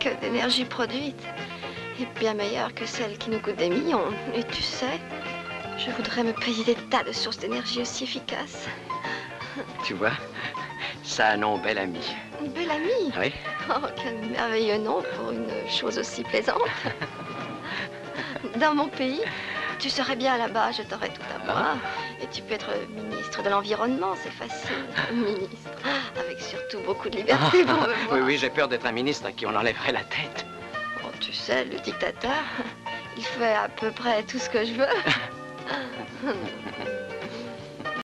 que d'énergie produite est bien meilleure que celle qui nous coûte des millions. Et tu sais, je voudrais me payer des tas de sources d'énergie aussi efficaces. Tu vois, ça a un nom, bel ami. Bel ami? Oui. Oh, quel merveilleux nom pour une chose aussi plaisante. Dans mon pays, tu serais bien là-bas, je t'aurais tout à moi. Et tu peux être ministre de l'Environnement, c'est facile. Ministre, avec surtout beaucoup de liberté pour me voir. Oui, oui, j'ai peur d'être un ministre à qui on enlèverait la tête. Oh, tu sais, le dictateur, il fait à peu près tout ce que je veux.